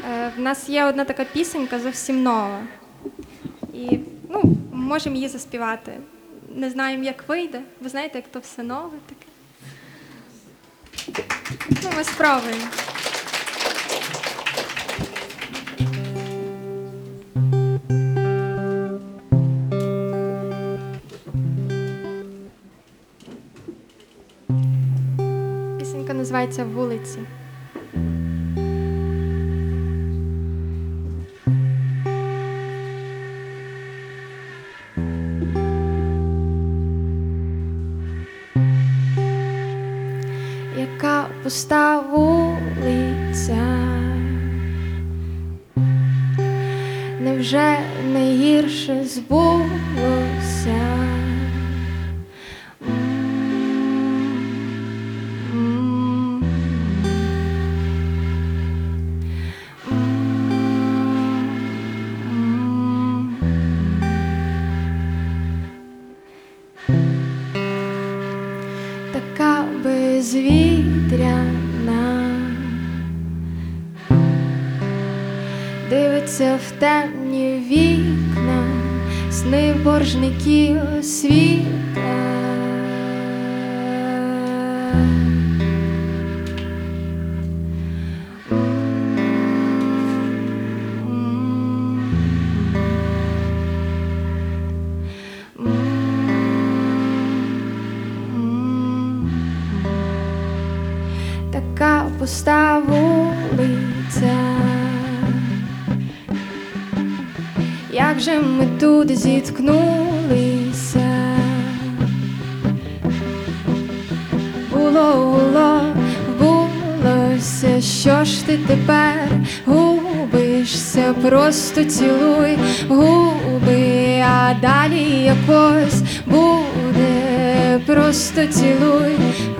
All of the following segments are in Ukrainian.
В нас є одна така пісенька зовсім нова. І можемо її заспівати. Не знаємо, як вийде. Ви знаєте, як то все нове таке. Ми спробуємо. Пісенька називається «Вулиці». Яка пуста вулиця, невже найгірше збулося? Така безвітряна, дивиться в темні вікна, сни боржників світа. Така пуста вулиця, як же ми тут зіткнулися? Булося, що ж ти тепер губишся, просто цілуй губи, а далі якось буде, просто цілуй.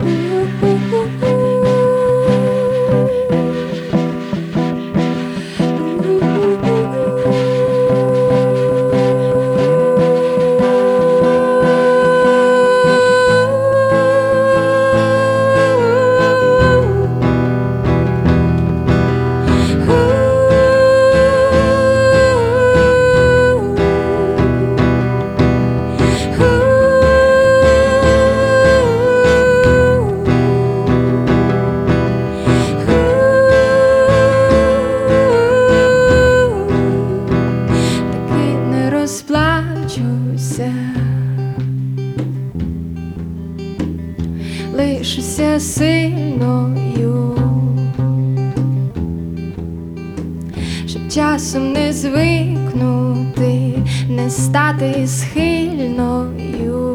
Розплачуся, лишуся сильною, щоб часом не звикнути, не стати схильною.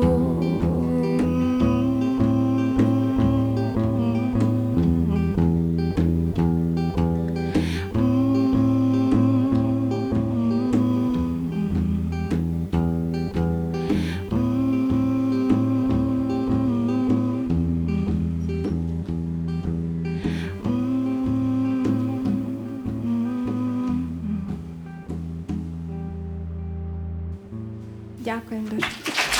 Дякуємо дуже.